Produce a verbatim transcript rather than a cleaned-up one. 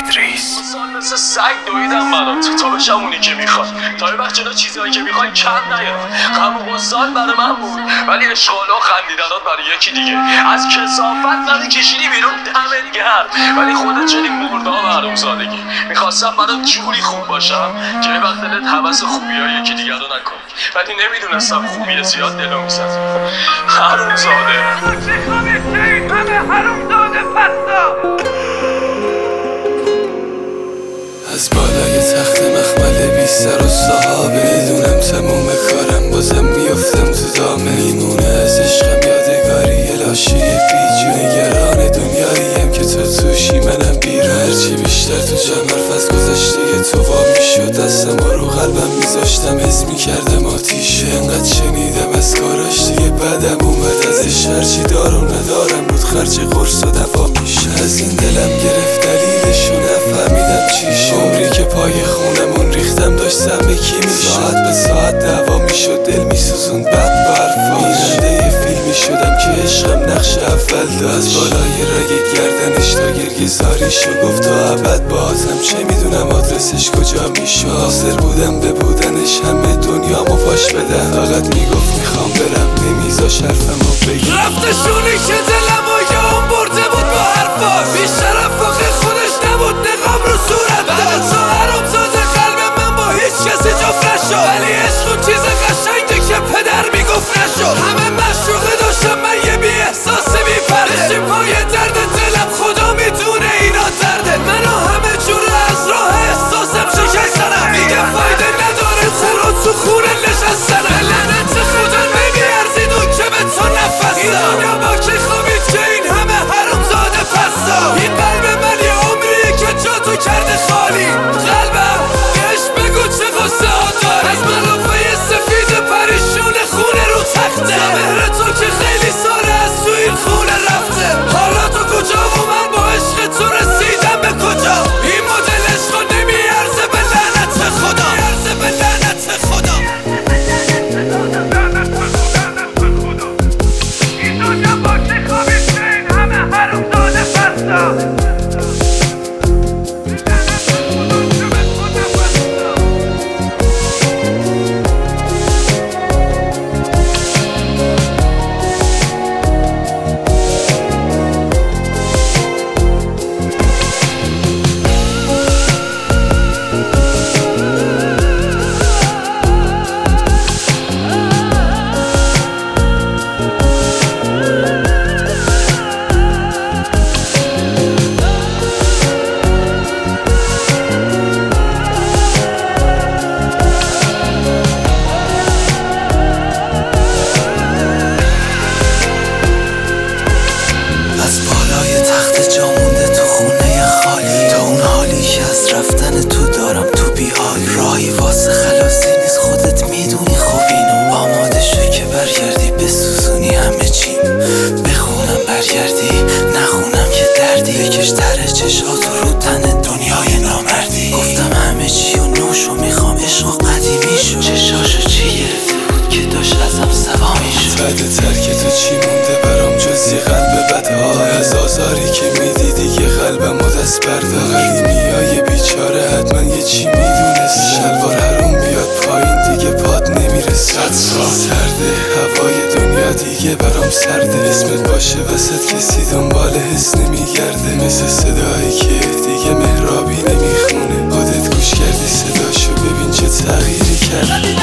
ادریس. مثل سگ دویدم برات تا بشم اونی که میخواد، تا یه وقت جلو چیزهایی که میخوای کم نیاد. غم و غصه‌ات برای من بود، ولی اشغال و خندیدنات برای یکی دیگه. از کثافت منو کشیدی بیرون، دمت گرم. ولی خودت شدی مردا معلوم سادگی. میخواستم برات جوری خوب باشم که یه وقت دلت هوس خوبیای یکی دیگر رو نکنی، ولی نمیدونستم خوبی زیاد دلو میسازی. حروم زاده از بالای تخت مخمل بی سر و صحابه میدونم تموم کارم بازم میفتم تو دامه. میمونه از عشقم یادگاری لاشی پیچ. نگران دنیاییم که تو توشی منم بیرون. هرچی بیشتر تو جمع حرف از گذشته تو وا میشد، دستم رو قلبم میذاشتم حس میکردم آتیشه. انقدر شنیدم از کاراش دیگه بدم اومد ازش. هرچی دارم ندارم بود خرج قرص و دوا میشه. از این دلم گرفت دلیلشو نفهمیدم چیشه. عمری که پای خونمون ریختم داشتم به کی میشه. ساعت به ساعت دعوا میشد دل میسوزوند بعد با حرفاش. بیننده فیلمی شدم که عشقم نقش اول داشت. از بالای رگ گردنش تا گرگزاریشو گفت تا ابد باهاتم، چه میدونم آدرسش کجا میشه. حاضر بودم به بودنش همه دنیامو پاش بدم، فقط میگفت میخوام برم نمیذاش حرفمو بگم. رفته شونی که دلمو یا اون برده بود با حرفاش. بیشرف واقع خودش نبود نقاب رو صورت داد. تو حرام زاده قلب من با هیچ کسی جفت نشد، ولی عشق اون چیز قشنگی که پدر میگفت نشد. همه مشروقه داشتم من یه بی احساس بی پرده. بشیم پای درد دلم خدا میدونه اینا درده. منو همه جور از راه احساسم شکستنم. میگه فایده نداره خورا تو خونه نشستنم. لعنت خدا نمیارزید اون که به تو نفس این دنیا با که خوابید که این همه حروم زاده پستا. این قلب من یه عمریه که جا تو کرده خالی. قلبم بهش بگو چه قصه ها داره. از ملافه سفید پریشون خونه رو تخته. مهر تو که خیلی ساله از تو این خونه رفته. حالا تو کجا و من با عشق تو رسیدم به کجا. این مدل عشق نمیارزه به لعنت خدا. میارزه به لعنت خدا. این دنیا با که خوابید که این همه حروم زاده پستا. قدیمیای بیچاره حتما یه چی میدونست. شلوار حروم بیاد پایین دیگه پاد نمیرسه. سرده هوای دنیا دیگه برام سرده. اسمت باشه وسط کسی دنبال حس نمیگرده. مثل صدایی که دیگه مهرابی نمیخونه. خودت گوش کردی صداشو ببین چه تغییری کرد.